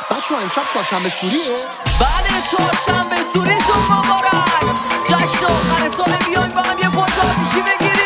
بچه‌ها امشب چهارشنبه سوریه؟ بله چهارشنبه سوریتون مبارک. جشن آخر سال بیایم با هم یه فوت آتیشی بگیریم.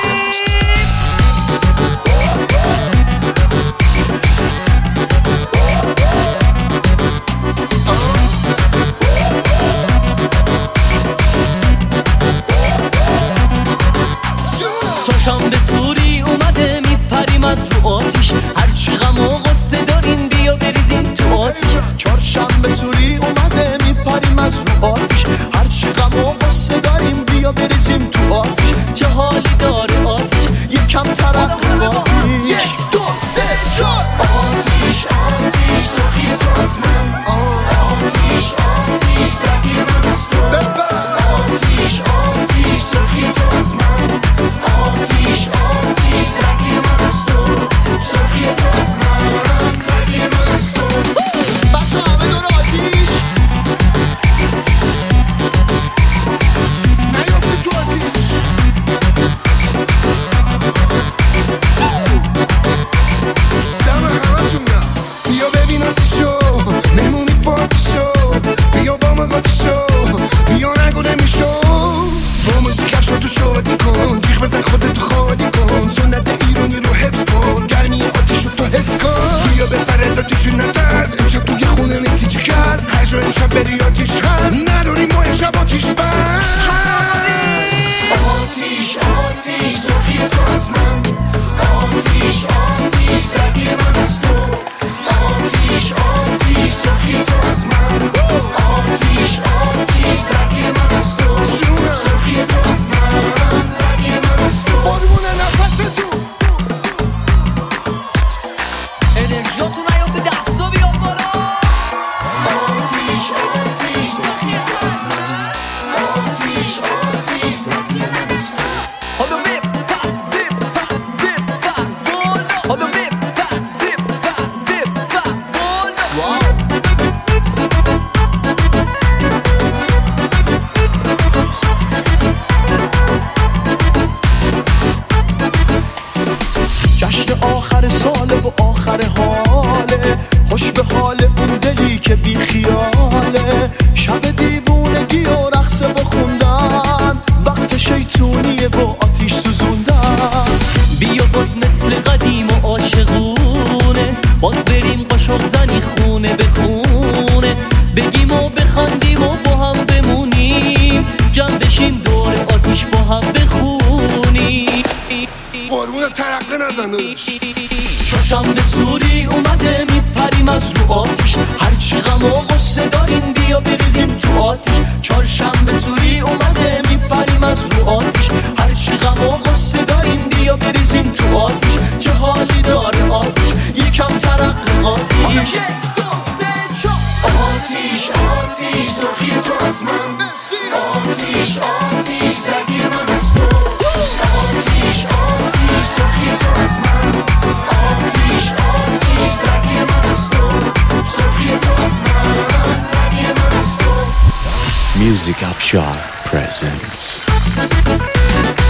چهارشنبه سوری اومده میپریم از رو آتیش، هرچی غم و غصه داریم بیا بریزیم تو آتیش. چهارشنبه سوری اومده میپریم از رو آتیش، هرچی غم و غصه داریم بیا بریزیم تو آتیش. چه حالی داره آتیش، یکم ترقی آتیش. 1 2 3 4 آتیش آتیش سخی تو از من، آتیش آتیش سخی من از تو. آتیش آتیش سخی تو از من، آتیش آتیش سخی من از تو. سخی تو از من، سخی من از تو. بچه همه دور آتیش نیافتی تو آتیش. دم همتون گم بیا ببین آتیشو، مهمونی پارتیشو، بیا با من قاطیشو، بیا نگو نمیشو. با موزیکش رو تو شادی کن، جیغ بزن خودتو خالی کن، سنت ایرانی رو حفظ کن، گرمی آتیشو تو حس کن. بیا بپر از آتیشو نترس، امشب توی خونه نیستی چی کس، هر جا امشب بری آتیش هست، نداریم ما امشب آتیش بس. آتیش آتیش سخی تو از من، آتیش آتیش سخی من از تو. آتیش آتیش سخی تو از من، آتیش آتیش سخی من از تو. سخی تو از من، سخی من از تو. بارمون نفس تو انرژیاتون نیافته دستا بیا بالا. آتیش آتیش سخی تو از من، آتیش آتیش سخی من از تو. حالا بپر بپر بالا، حالا بپر بالا. جشن آخر ساله و آخر حاله، خوش به حال اون دلی که بی خیاله. شب دیوونگی و رقصه و خوندن، وقت شیطونیه و آتیش سوزوندن. بیا باز مثل قدیم و عاشقونه، باز بریم قاشق زنی خونه به خونه، بگیم و بخندیم و با هم بمونیم، جمع بشیم دور آتیش با هم بخونیم. قربون ترقه نزندش. چهارشنبه سوری اومده میپریم از رو آتیش، هرچی غم و غصه داریم بیا بریزیم تو آتیش. چهارشنبه سوری اومده میپریم از رو آتیش، هرچی غم و غصه داریم بیا بریزیم تو آتیش. چه حالی داره آتیش، یکم ترقی آتیش. 1 2 3 4 آتیش آتیش سخی تو از من، آتیش آتیش سخی من از تو. آتیش آتیش سخی تو از من، آتیش آتیش سخی من از تو. سخی تو از من، سخی من از تو. Music Afshar presents